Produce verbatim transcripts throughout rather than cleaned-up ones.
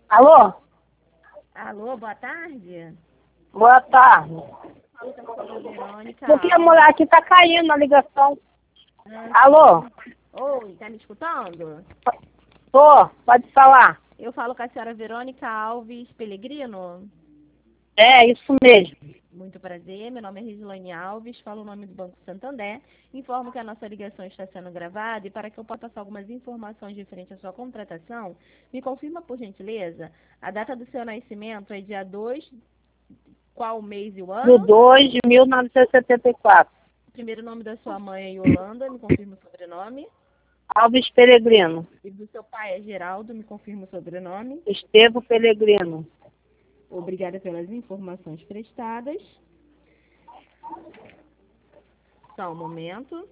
Alô? Alô, boa tarde. Boa tarde. Falo com a senhora Verônica. Porque a mulher aqui tá caindo a ligação. Ah, Alô? Oi, tá me escutando? Tô, pode falar. Eu falo com a senhora Verônica Alves Pellegrino. É, isso mesmo. Muito prazer, meu nome é Regiane Alves, falo o nome do Banco Santander. Informo que a nossa ligação está sendo gravada e para que eu possa passar algumas informações referentes à sua contratação, me confirma, por gentileza, a data do seu nascimento é dia dois, qual mês e o Do ano? dois de mil novecentos e setenta e quatro. O primeiro nome da sua mãe é Yolanda, me confirma o sobrenome. Alves Peregrino. E do seu pai é Geraldo, me confirma o sobrenome. Estevo Peregrino. Obrigada pelas informações prestadas. Só um momento.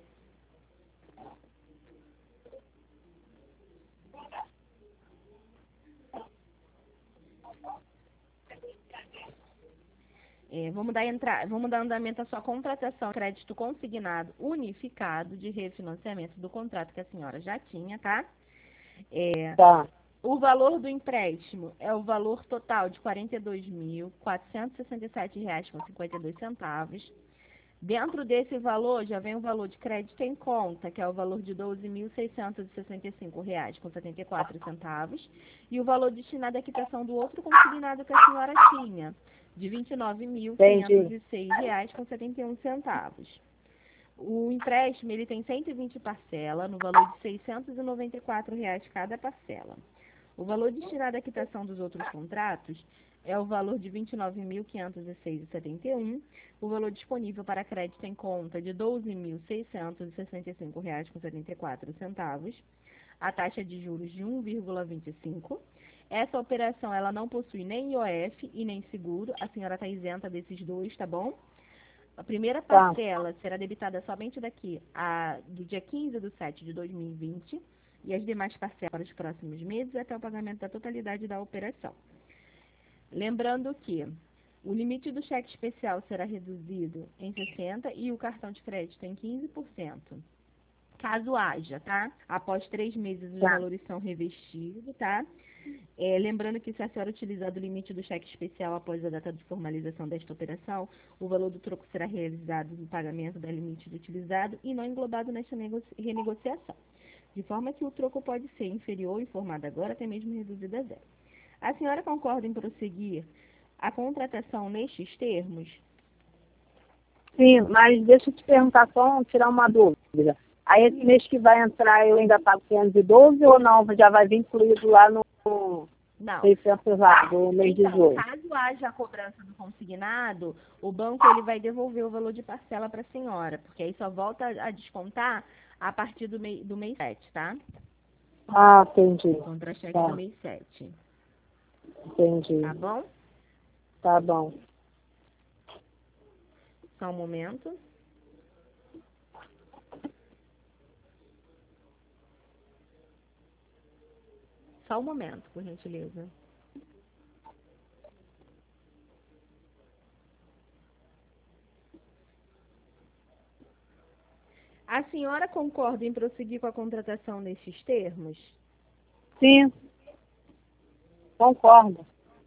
É, vamos, dar entra... vamos dar andamento à sua contratação crédito consignado unificado de refinanciamento do contrato que a senhora já tinha, tá? É, Tá. o valor do empréstimo é o valor total de quarenta e dois mil, quatrocentos e sessenta e sete reais com cinquenta e dois centavos. Dentro desse valor já vem o valor de crédito em conta, que é o valor de doze mil, seiscentos e sessenta e cinco reais com setenta e quatro centavos, e o valor destinado à quitação do outro consignado que a senhora tinha, de vinte e nove mil, quinhentos e seis reais com setenta e um centavos. O empréstimo ele tem cento e vinte parcelas, no valor de seiscentos e noventa e quatro reais cada parcela. O valor destinado à quitação dos outros contratos é o valor de vinte e nove mil, quinhentos e seis reais e setenta e um, o valor disponível para crédito em conta de doze mil, seiscentos e sessenta e cinco reais com setenta e quatro centavos, a taxa de juros de um vírgula vinte e cinco. Essa operação ela não possui nem I O F e nem seguro, a senhora está isenta desses dois, tá bom? A primeira parcela tá. será debitada somente daqui a, do dia quinze de setembro de dois mil e vinte e as demais parcelas para os próximos meses até o pagamento da totalidade da operação. Lembrando que o limite do cheque especial será reduzido em sessenta por cento e o cartão de crédito em quinze por cento. Caso haja, tá? Após três meses os Tá. valores são revestidos, tá? É, lembrando que se a senhora utilizar do limite do cheque especial após a data de formalização desta operação, o valor do troco será realizado no pagamento do limite utilizado e não englobado nesta renegociação. De forma que o troco pode ser inferior, informado agora, até mesmo reduzido a zero. A senhora concorda em prosseguir a contratação nestes termos? Sim, mas deixa eu te perguntar só, tirar uma dúvida. Aí esse mês que vai entrar eu ainda pago quinhentos e doze ou não? Já vai vir incluído lá no Não. seiscentos lá do mês Então, dezoito. caso haja a cobrança do consignado, o banco ele vai devolver o valor de parcela para a senhora, porque aí só volta a descontar a partir do, mei, do mês sete, tá? Ah, entendi. Contra-cheque Tá. do mês sete. Entendi. Tá bom? Tá bom. Só um momento. Só um momento, por gentileza. A senhora concorda em prosseguir com a contratação nestes termos? Sim, concordo.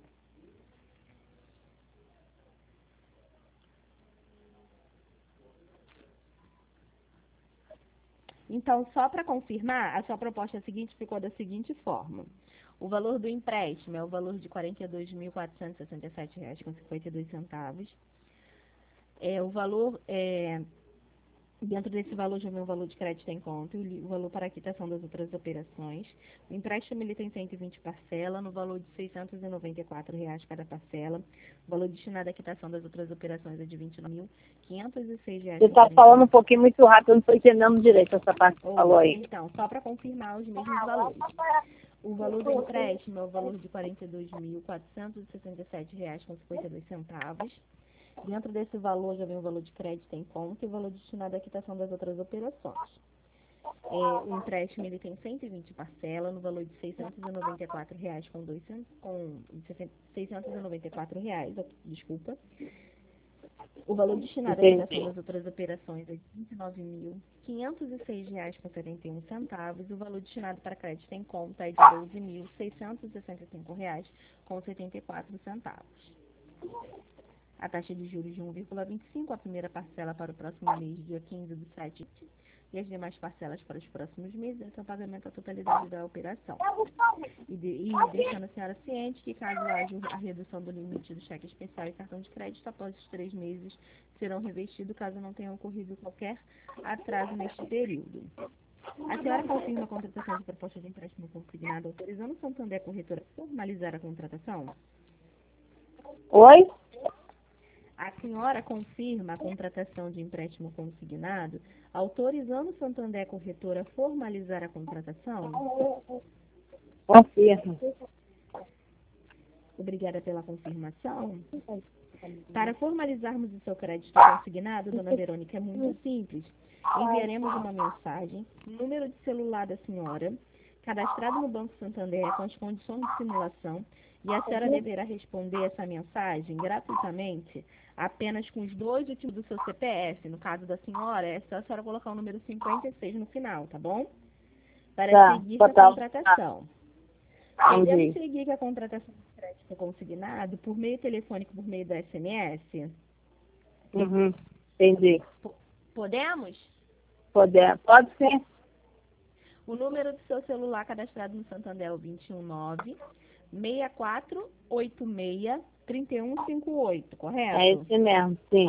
Então, só para confirmar, a sua proposta seguinte ficou da seguinte forma. O valor do empréstimo é o valor de quarenta e dois mil, quatrocentos e sessenta e sete reais com cinquenta e dois centavos. É, o valor, é, dentro desse valor já vem o valor de crédito em conta e o valor para a quitação das outras operações. O empréstimo ele tem cento e vinte parcelas, no valor de seiscentos e noventa e quatro reais cada parcela. O valor destinado à quitação das outras operações é de vinte e nove mil, quinhentos e seis reais. Você está falando um pouquinho muito rápido, eu não estou entendendo direito essa parte que você Ou, falou aí. então, só para confirmar os mesmos valores. O valor do empréstimo é o valor de quarenta e dois mil, quatrocentos e sessenta e sete reais com cinquenta e dois centavos. Dentro desse valor já vem o valor de crédito em conta e o valor destinado à quitação das outras operações. É, o empréstimo ele tem cento e vinte parcelas no valor de seiscentos e noventa e quatro reais com, dois, com seiscentos e noventa e quatro reais, desculpa. O valor destinado à Entendi. quitação das outras operações é de vinte e nove mil, quinhentos e seis reais com setenta e um centavos. O valor destinado para crédito em conta é de doze mil seiscentos e sessenta e cinco reais com setenta e quatro centavos. A taxa de juros de um vírgula vinte e cinco, a primeira parcela para o próximo mês, dia quinze do sete, e as demais parcelas para os próximos meses, esse é o pagamento da totalidade da operação. E, de, e deixando a senhora ciente que, caso haja a redução do limite do cheque especial e cartão de crédito, após os três meses serão revestidos, caso não tenha ocorrido qualquer atraso neste período. A senhora confirma a contratação de proposta de empréstimo consignado, autorizando o Santander Corretora a formalizar a contratação? Oi? A senhora confirma a contratação de empréstimo consignado, autorizando o Santander Corretora a formalizar a contratação? Confirmo. Obrigada pela confirmação. Para formalizarmos o seu crédito consignado, dona Verônica, é muito simples. Enviaremos uma mensagem, número de celular da senhora, cadastrado no Banco Santander com as condições de simulação, e a senhora deverá responder essa mensagem gratuitamente apenas com os dois últimos do seu C P F. No caso da senhora, é só a senhora colocar o número cinquenta e seis no final, tá bom? Para Tá, seguir tá, a tá. contratação. Entendi. Podemos seguir com a contratação de crédito consignado por meio telefônico, por meio do S M S? Uhum. Entendi. P- Podemos? Poder. Pode ser. O número do seu celular cadastrado no Santander é o dois um nove, seis quatro oito seis, três um cinco oito, correto? É esse mesmo, sim.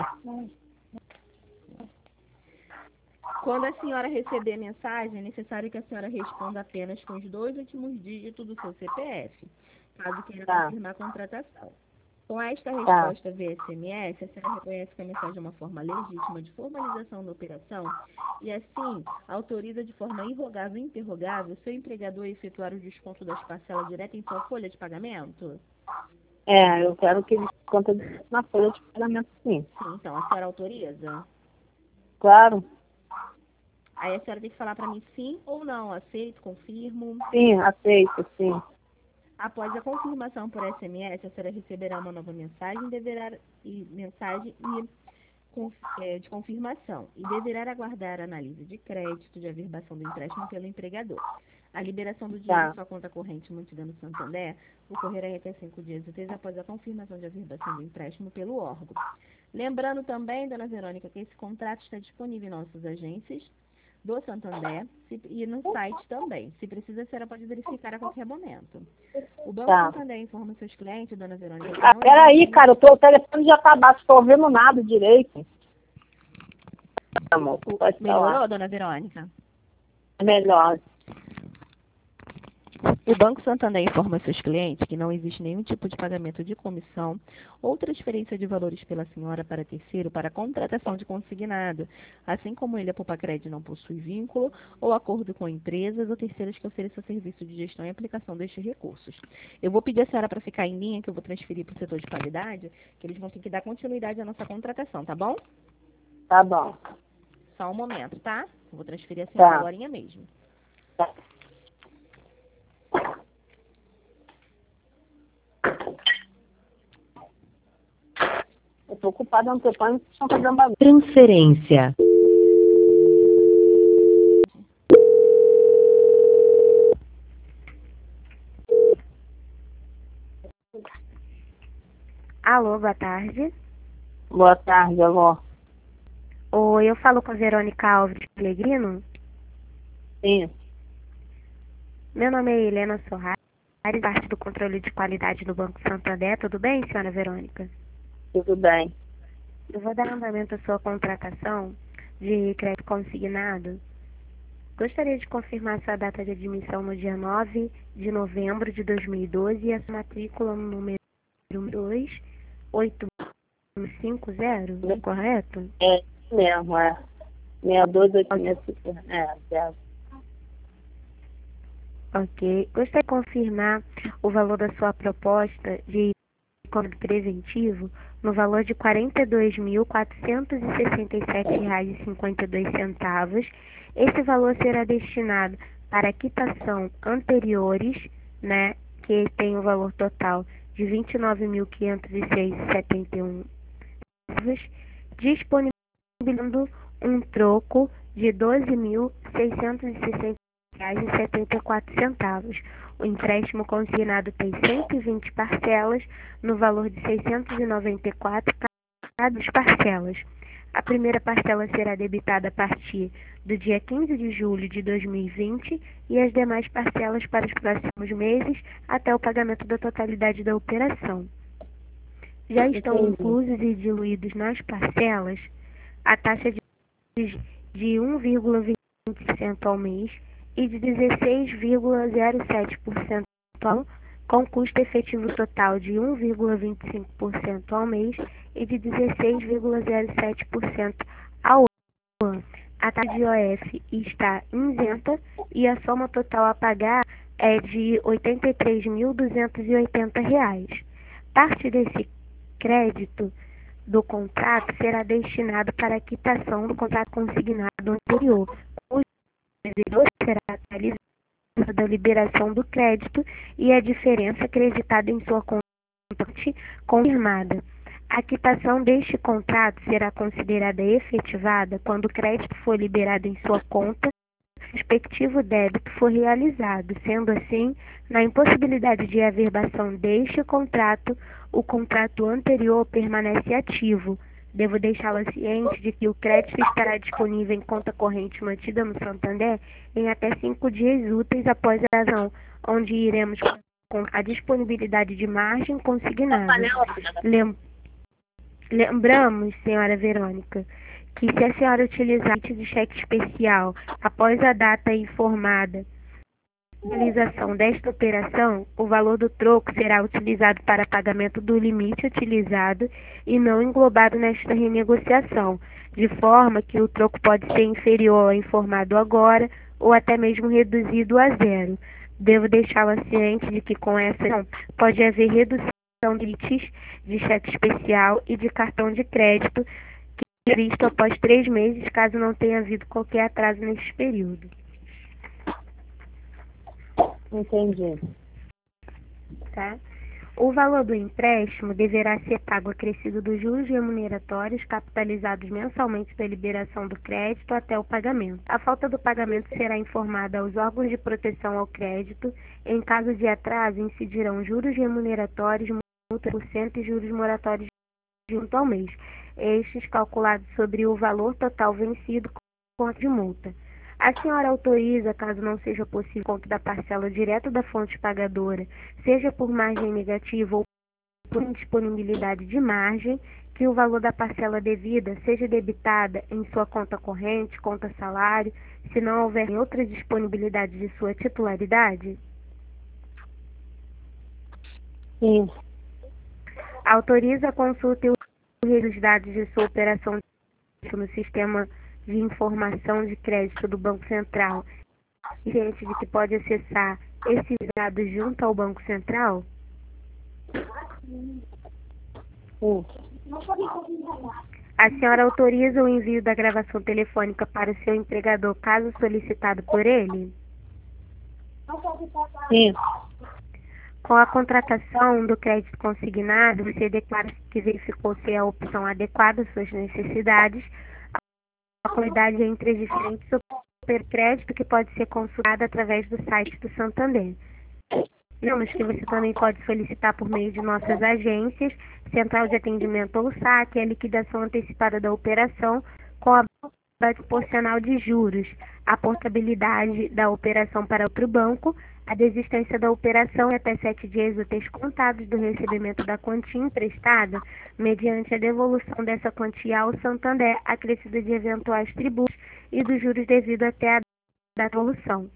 Quando a senhora receber a mensagem, é necessário que a senhora responda apenas com os dois últimos dígitos do seu C P F, caso queira Tá. confirmar a contratação. Com esta Tá. resposta via S M S, a senhora reconhece que a mensagem é uma forma legítima de formalização da operação e, assim, autoriza de forma irrogável e interrogável o seu empregador a efetuar o desconto das parcelas direto em sua folha de pagamento? É, eu quero que ele conta na folha de pagamento, sim. Sim, então, a senhora autoriza? Claro. Aí a senhora tem que falar para mim sim ou não, aceito, confirmo. Sim, aceito, sim. Após a confirmação por S M S, a senhora receberá uma nova mensagem, deverá, e, mensagem e, conf, é, de confirmação e deverá aguardar a análise de crédito de averbação do empréstimo pelo empregador. A liberação do dinheiro Tá. em sua conta corrente mantida no Santander ocorrerá em até cinco dias úteis após a confirmação de averbação do empréstimo pelo órgão. Lembrando também, dona Verônica, que esse contrato está disponível em nossas agências do Santander e no site também. Se precisa, a senhora pode verificar a qualquer momento. O Banco Tá. Santander informa seus clientes, dona Verônica. que Ah, não peraí, existe- cara, eu tô, o telefone já tá baixo, tô ouvindo nada direito. Amor, pode falar. Melhorou, dona Verônica? É melhor. O Banco Santander informa seus clientes que não existe nenhum tipo de pagamento de comissão ou transferência de valores pela senhora para terceiro para a contratação de consignado, assim como ele, a Poupa-Crédito, não possui vínculo ou acordo com empresas ou terceiros que ofereçam serviço de gestão e aplicação destes recursos. Eu vou pedir a senhora para ficar em linha, que eu vou transferir para o setor de qualidade, que eles vão ter que dar continuidade à nossa contratação, tá bom? Tá bom. Só um momento, tá? Eu vou transferir a senhora Tá. agorinha mesmo. Tá. Eu tô ocupada no telefone, vocês estão fazendo bagunça. Transferência. Alô, boa tarde. Boa tarde, alô. Oi, eu falo com a Verônica Alves Pellegrino. Sim. Meu nome é Helena Soares, parte do controle de qualidade do Banco Santander. Tudo bem, senhora Verônica? Tudo bem. Eu vou dar andamento à sua contratação de crédito consignado. Gostaria de confirmar sua data de admissão no dia nove de novembro de dois mil e doze e a sua matrícula no número dois oito cinco zero, correto? É isso mesmo, é. seis dois oito seis. É, zero. Ok. Gostaria de confirmar o valor da sua proposta de cômodo preventivo no valor de quarenta e dois mil quatrocentos e sessenta e sete reais e cinquenta e dois centavos. Esse valor será destinado para quitação anteriores, né, que tem o valor total de vinte e nove mil quinhentos e seis reais e setenta e um centavos, disponibilizando um troco de doze mil seiscentos e sessenta reais e setenta e quatro centavos. O empréstimo consignado tem cento e vinte parcelas no valor de seiscentos e noventa e quatro cada parcelas. A primeira parcela será debitada a partir do dia quinze de julho de dois mil e vinte e as demais parcelas para os próximos meses até o pagamento da totalidade da operação. Já estão inclusos e diluídos nas parcelas a taxa de de um vírgula vinte por cento ao mês e de dezesseis vírgula zero sete por cento ao ano, com custo efetivo total de um vírgula vinte e cinco por cento ao mês e de dezesseis vírgula zero sete por cento ao ano. A taxa de I O F está isenta e a soma total a pagar é de oitenta e três mil duzentos e oitenta reais. Parte desse crédito do contrato será destinado para a quitação do contrato consignado anterior. O devedor será atualizado da liberação do crédito e a diferença acreditada em sua conta confirmada. A quitação deste contrato será considerada efetivada quando o crédito for liberado em sua conta e o respectivo débito for realizado. Sendo assim, na impossibilidade de averbação deste contrato, o contrato anterior permanece ativo. Devo deixá-la ciente de que o crédito estará disponível em conta corrente mantida no Santander em até cinco dias úteis após a razão, onde iremos com a disponibilidade de margem consignada. Lem Lembramos, senhora Verônica, que se a senhora utilizar de cheque especial após a data informada realização desta operação, o valor do troco será utilizado para pagamento do limite utilizado e não englobado nesta renegociação, de forma que o troco pode ser inferior ao informado agora ou até mesmo reduzido a zero. Devo deixá-la ciente de que com essa ação pode haver redução de limites de cheque especial e de cartão de crédito, que é visto após três meses, caso não tenha havido qualquer atraso neste período. Entendi. Tá? O valor do empréstimo deverá ser pago acrescido dos juros remuneratórios capitalizados mensalmente da liberação do crédito até o pagamento. A falta do pagamento será informada aos órgãos de proteção ao crédito. Em caso de atraso, incidirão juros remuneratórios, multa por cento e juros moratórios junto ao mês, estes calculados sobre o valor total vencido com de multa. A senhora autoriza, caso não seja possível conta da parcela direto da fonte pagadora, seja por margem negativa ou por indisponibilidade de margem, que o valor da parcela devida seja debitada em sua conta corrente, conta salário, se não houver outra disponibilidade de sua titularidade? Sim. Autoriza a consulta e os dados de sua operação no sistema de informação de crédito do Banco Central, ciente de que pode acessar esses dados junto ao Banco Central? Sim. A senhora autoriza o envio da gravação telefônica para o seu empregador, caso solicitado por ele? Sim. Com a contratação do crédito consignado, você declara que verificou ser a opção adequada às suas necessidades, a qualidade entre as diferentes supercrédito que pode ser consultada através do site do Santander. Lembramos que você também pode solicitar por meio de nossas agências, Central de Atendimento ou saque, a liquidação antecipada da operação com a proporcional de juros, a portabilidade da operação para outro banco, a desistência da operação e até sete dias úteis contados do recebimento da quantia emprestada, mediante a devolução dessa quantia ao Santander, acrescida de eventuais tributos e dos juros devido até a da devolução.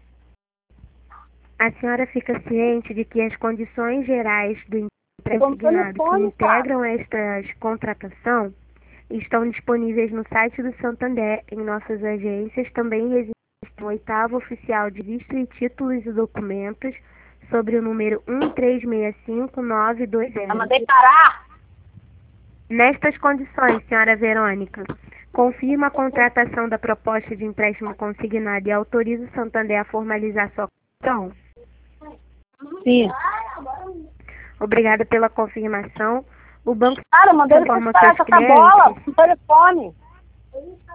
A senhora fica ciente de que as condições gerais do empréstimo que integram esta contratação estão disponíveis no site do Santander, em nossas agências. Também existe um oitavo oficial de visto e títulos e documentos sobre o número um três seis cinco nove dois zero. Eu mandei parar! Nestas condições, senhora Verônica, confirma a contratação da proposta de empréstimo consignado e autoriza o Santander a formalizar sua contratação? Sim. Obrigada pela confirmação. O banco Cara, mandei ele informa parar seus com essa clientes bola, com o telefone.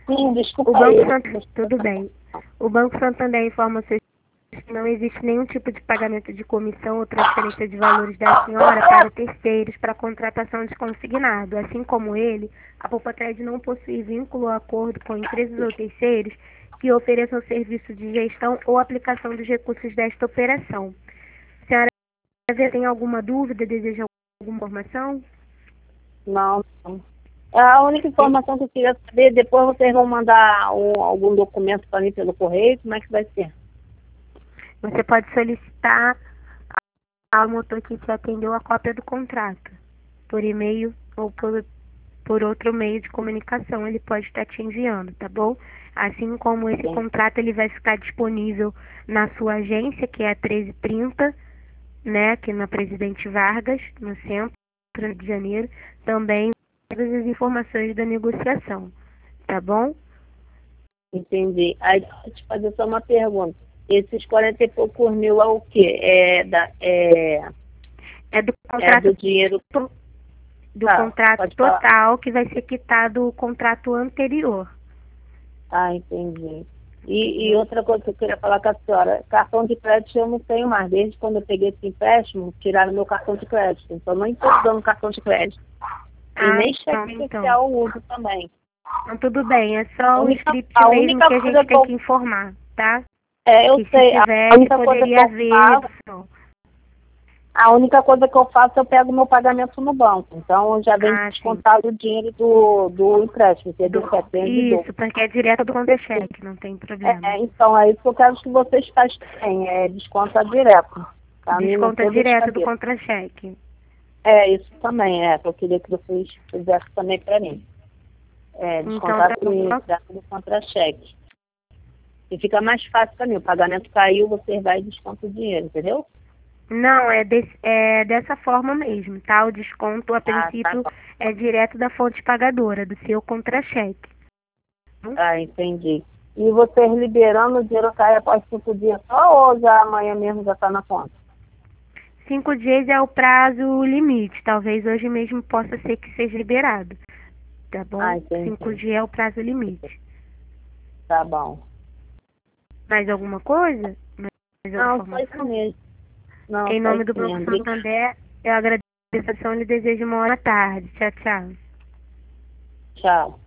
Sim, desculpa O Banco aí. Santander, tudo bem. O Banco Santander informa seus que não existe nenhum tipo de pagamento de comissão ou transferência de valores da senhora para terceiros para contratação de consignado. Assim como ele, a Poupa-Tred não possui vínculo ou acordo com empresas ou terceiros que ofereçam serviço de gestão ou aplicação dos recursos desta operação. A senhora tem alguma dúvida, deseja alguma informação? Não, não. A única informação que eu queria saber, depois vocês vão mandar um- algum documento para mim pelo correio, como é que vai ser? Você pode solicitar ao motor que te atendeu a cópia do contrato, por e-mail ou por, por outro meio de comunicação, ele pode estar te enviando, tá bom? Assim como esse Sim. contrato ele vai ficar disponível na sua agência, que é a treze trinta, né, aqui na Presidente Vargas, no centro, Rio de Janeiro, também todas as informações da negociação, tá bom? Entendi. Aí, deixa eu te fazer só uma pergunta. Esses quarenta e poucos mil é o quê? É, da, é, É do é contrato do dinheiro... do Tá, contrato pode falar. total que vai ser quitado o contrato anterior. Ah, entendi. E, e outra coisa que eu queria falar com a senhora, cartão de crédito eu não tenho mais. Desde quando eu peguei esse empréstimo, tiraram meu cartão de crédito. Então, não estou usando cartão de crédito. E Ah, nem então, cheque então. especial eu uso também. Então, tudo bem, é A só o única, script a mesmo única que a coisa gente que tem eu... que informar, tá? É, eu Que se sei. A tivesse, única coisa que poderia eu haver faço... redução. A única coisa que eu faço, eu pego meu pagamento no banco. Então, já vem Ah, sim. descontado o dinheiro do, do empréstimo, que é de Do, setembro e isso, porque é direto do contra-cheque, não tem problema. É, então, é isso que eu quero que vocês façam também, é desconta direto. Pra mim não Desconta ter dor de direto do cabeça. contra-cheque. É, isso também, é, que eu queria que vocês fizessem também pra mim. É, Então, descontar tá assim, bom. direto do contra-cheque. E fica mais fácil pra mim, o pagamento caiu, você vai e desconta o dinheiro, entendeu? Não, é, desse- é dessa forma mesmo, tá? O desconto, a Ah, tá princípio, bom. é direto da fonte pagadora, do seu contra-cheque. Ah, entendi. E vocês liberando o dinheiro cai após cinco dias só ou já amanhã mesmo já tá na conta? Cinco dias é o prazo limite. Talvez hoje mesmo possa ser que seja liberado. Tá Ah, bom? entendi. Cinco dias é o prazo limite. Tá bom. Mais alguma coisa? Mais alguma Não, só isso informação? mesmo. Não, Em só nome isso do Banco mesmo. Obrigada. Santander, eu agradeço a atenção e lhe desejo uma hora tarde. Tchau, tchau. Tchau.